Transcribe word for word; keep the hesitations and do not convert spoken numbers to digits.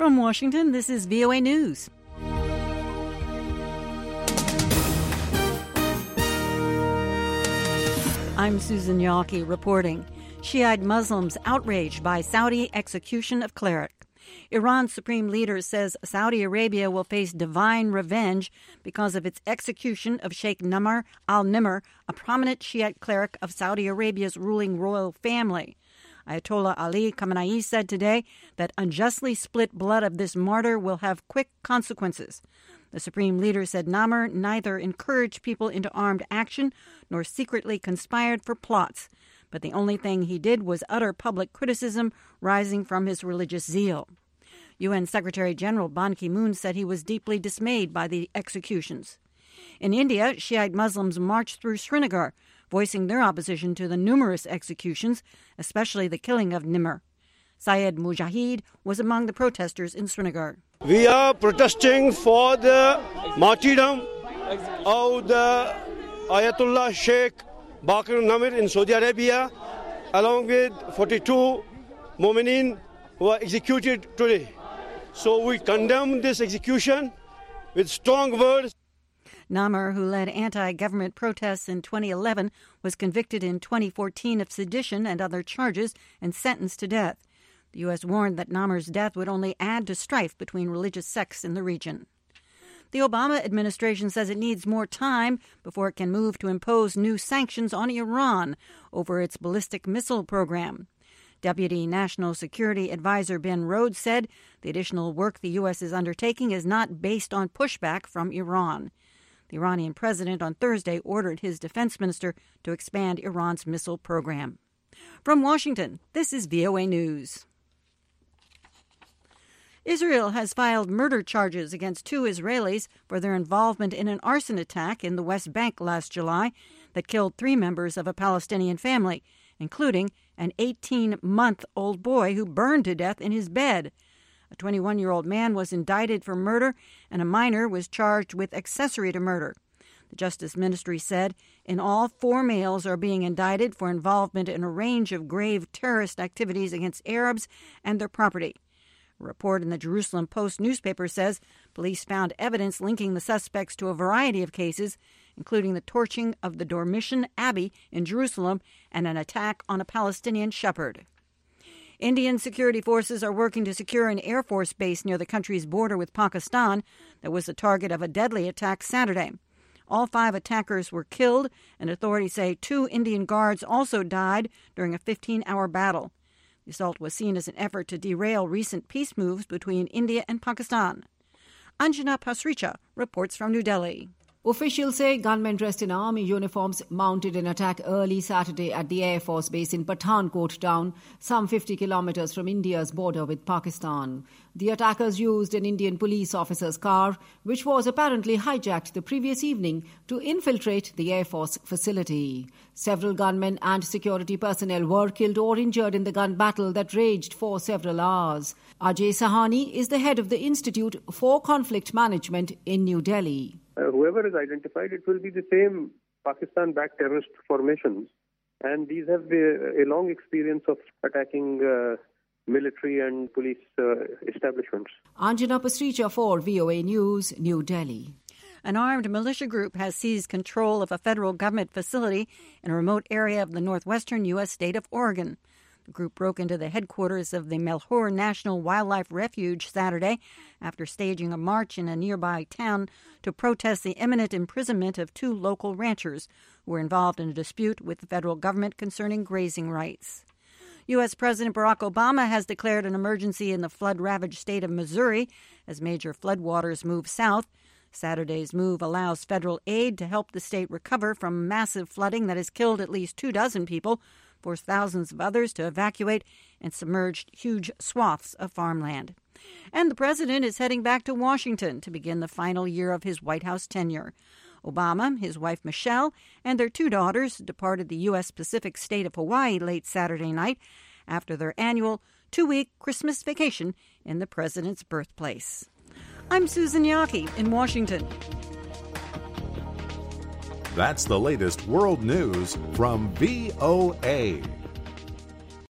From Washington, this is V O A News. I'm Susan Yawkey reporting. Shiite Muslims outraged by Saudi execution of cleric. Iran's supreme leader says Saudi Arabia will face divine revenge because of its execution of Sheikh Namr al-Nimr, a prominent Shiite cleric of Saudi Arabia's ruling royal family. Ayatollah Ali Khamenei said today that unjustly split blood of this martyr will have quick consequences. The supreme leader said Namr neither encouraged people into armed action nor secretly conspired for plots, but the only thing he did was utter public criticism rising from his religious zeal. U N Secretary General Ban Ki-moon said he was deeply dismayed by the executions. In India, Shiite Muslims marched through Srinagar, voicing their opposition to the numerous executions, especially the killing of Nimr. Syed Mujahid was among the protesters in Srinagar. We are protesting for the martyrdom of the Ayatollah Sheikh Bakr Namr in Saudi Arabia, along with forty-two Mu'mineen who are executed today. So we condemn this execution with strong words. Namr, who led anti-government protests in twenty eleven, was convicted in twenty fourteen of sedition and other charges and sentenced to death. The U S warned that Namr's death would only add to strife between religious sects in the region. The Obama administration says it needs more time before it can move to impose new sanctions on Iran over its ballistic missile program. Deputy National Security Advisor Ben Rhodes said the additional work the U S is undertaking is not based on pushback from Iran. The Iranian president on Thursday ordered his defense minister to expand Iran's missile program. From Washington, this is V O A News. Israel has filed murder charges against two Israelis for their involvement in an arson attack in the West Bank last July that killed three members of a Palestinian family, including an eighteen-month-old boy who burned to death in his bed. A twenty-one-year-old man was indicted for murder, and a minor was charged with accessory to murder. The Justice Ministry said in all, four males are being indicted for involvement in a range of grave terrorist activities against Arabs and their property. A report in the Jerusalem Post newspaper says police found evidence linking the suspects to a variety of cases, including the torching of the Dormition Abbey in Jerusalem and an attack on a Palestinian shepherd. Indian security forces are working to secure an Air Force base near the country's border with Pakistan that was the target of a deadly attack Saturday. All five attackers were killed, and authorities say two Indian guards also died during a fifteen-hour battle. The assault was seen as an effort to derail recent peace moves between India and Pakistan. Anjana Pasricha reports from New Delhi. Officials say gunmen dressed in army uniforms mounted an attack early Saturday at the Air Force base in Pathankot town, some fifty kilometers from India's border with Pakistan. The attackers used an Indian police officer's car, which was apparently hijacked the previous evening, to infiltrate the Air Force facility. Several gunmen and security personnel were killed or injured in the gun battle that raged for several hours. Ajay Sahani is the head of the Institute for Conflict Management in New Delhi. Uh, whoever is identified, it will be the same Pakistan-backed terrorist formations. And these have a, a long experience of attacking uh, military and police uh, establishments. Anjana Pasricha for V O A News, New Delhi. An armed militia group has seized control of a federal government facility in a remote area of the northwestern U S state of Oregon. The group broke into the headquarters of the Melhor National Wildlife Refuge Saturday after staging a march in a nearby town to protest the imminent imprisonment of two local ranchers who were involved in a dispute with the federal government concerning grazing rights. U S. President Barack Obama has declared an emergency in the flood-ravaged state of Missouri as major floodwaters move south. Saturday's move allows federal aid to help the state recover from massive flooding that has killed at least two dozen people, forced thousands of others to evacuate, and submerged huge swaths of farmland. And the president is heading back to Washington to begin the final year of his White House tenure. Obama, his wife Michelle, and their two daughters departed the U S. Pacific state of Hawaii late Saturday night after their annual two-week Christmas vacation in the president's birthplace. I'm Susan Yawkey in Washington. That's the latest world news from V O A.